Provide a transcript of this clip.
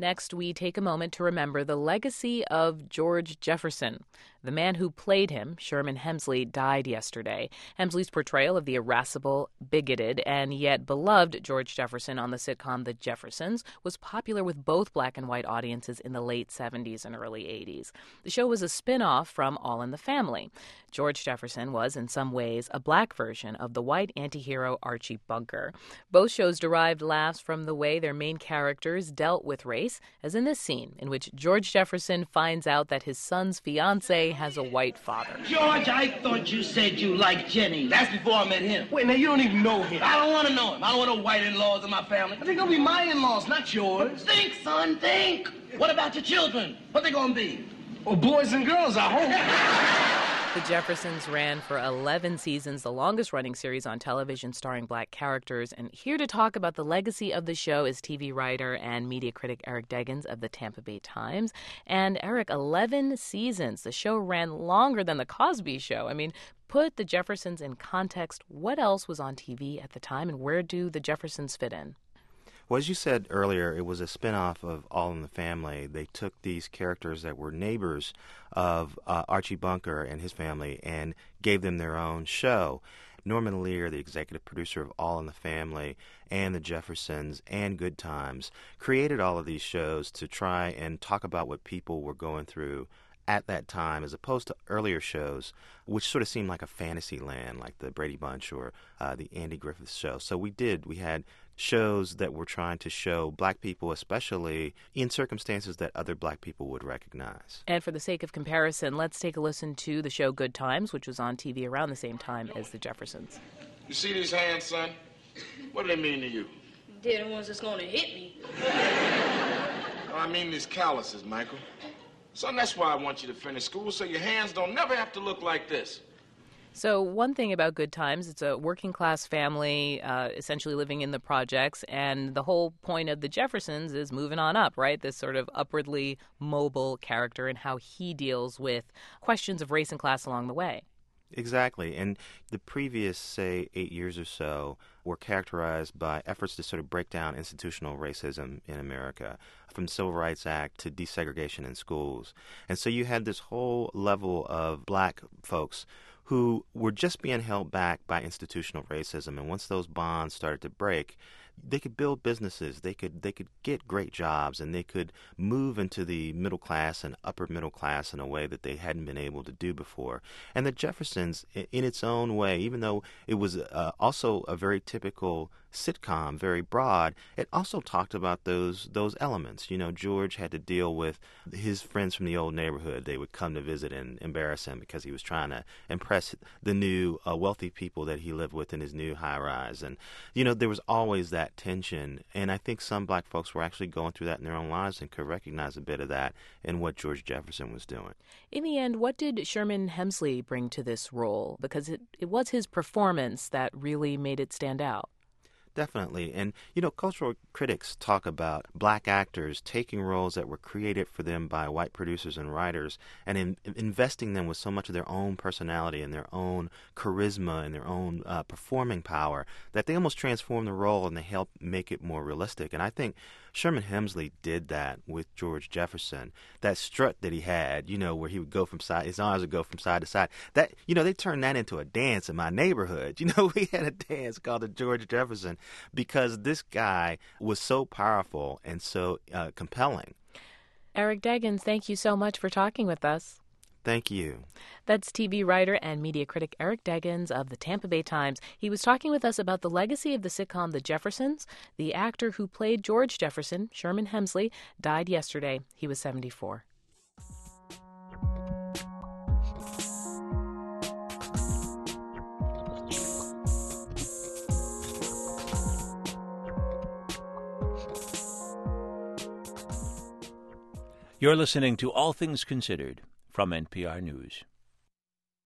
Next, we take a moment to remember the legacy of George Jefferson. The man who played him, Sherman Hemsley, died yesterday. Hemsley's portrayal of the irascible, bigoted, and yet beloved George Jefferson on the sitcom The Jeffersons was popular with both black and white audiences in the late 70s and early 80s. The show was a spin-off from All in the Family. George Jefferson was, in some ways, a black version of the white anti-hero Archie Bunker. Both shows derived laughs from the way their main characters dealt with race, as in this scene in which George Jefferson finds out that his son's fiancée has a white father. George, I thought you said you liked Jenny. That's before I met him. Wait, now you don't even know him. I don't want to know him. I don't want no white in-laws in my family. I think they'll be my in-laws, not yours. Think, son, think. What about your children? What they gonna be? Well, boys and girls, I hope. The Jeffersons ran for 11 seasons, the longest-running series on television starring black characters. And here to talk about the legacy of the show is TV writer and media critic Eric Deggans of the Tampa Bay Times. And Eric, 11 seasons. The show ran longer than The Cosby Show. I mean, put the Jeffersons in context. What else was on TV at the time, and where do the Jeffersons fit in? Well, as you said earlier, it was a spinoff of All in the Family. They took these characters that were neighbors of Archie Bunker and his family and gave them their own show. Norman Lear, the executive producer of All in the Family and The Jeffersons and Good Times, created all of these shows to try and talk about what people were going through at that time, as opposed to earlier shows, which sort of seemed like a fantasy land, like the Brady Bunch or the Andy Griffith Show. So we had shows that were trying to show black people, especially in circumstances that other black people would recognize. And for the sake of comparison, let's take a listen to the show Good Times, which was on TV around the same time as The Jeffersons. You see these hands, son? What do they mean to you? They're the ones that's gonna hit me. No, I mean these calluses, Michael. Son, that's why I want you to finish school, so your hands don't never have to look like this. So one thing about Good Times, it's a working-class family essentially living in the projects, and the whole point of The Jeffersons is moving on up, right? This sort of upwardly mobile character and how he deals with questions of race and class along the way. Exactly. And the previous, say, 8 years or so were characterized by efforts to sort of break down institutional racism in America, from the Civil Rights Act to desegregation in schools. And so you had this whole level of black folks who were just being held back by institutional racism. And once those bonds started to break, they could build businesses, they could get great jobs, and they could move into the middle class and upper middle class in a way that they hadn't been able to do before. And the Jeffersons, in its own way, even though it was also a very typical sitcom, very broad, it also talked about those elements. You know, George had to deal with his friends from the old neighborhood. They would come to visit and embarrass him because he was trying to impress the new wealthy people that he lived with in his new high-rise. And, you know, there was always that tension. And I think some black folks were actually going through that in their own lives and could recognize a bit of that in what George Jefferson was doing. In the end, what did Sherman Hemsley bring to this role? Because it was his performance that really made it stand out. Definitely. And, you know, cultural critics talk about black actors taking roles that were created for them by white producers and writers and investing them with so much of their own personality and their own charisma and their own performing power that they almost transform the role and they help make it more realistic. And I think Sherman Hemsley did that with George Jefferson. That strut that he had, you know, where he would go from side, his arms would go from side to side. That, you know, they turned that into a dance in my neighborhood. You know, we had a dance called the George Jefferson because this guy was so powerful and so compelling. Eric Deggans, thank you so much for talking with us. Thank you. That's TV writer and media critic Eric Deggans of the Tampa Bay Times. He was talking with us about the legacy of the sitcom The Jeffersons. The actor who played George Jefferson, Sherman Hemsley, died yesterday. He was 74. You're listening to All Things Considered from NPR News.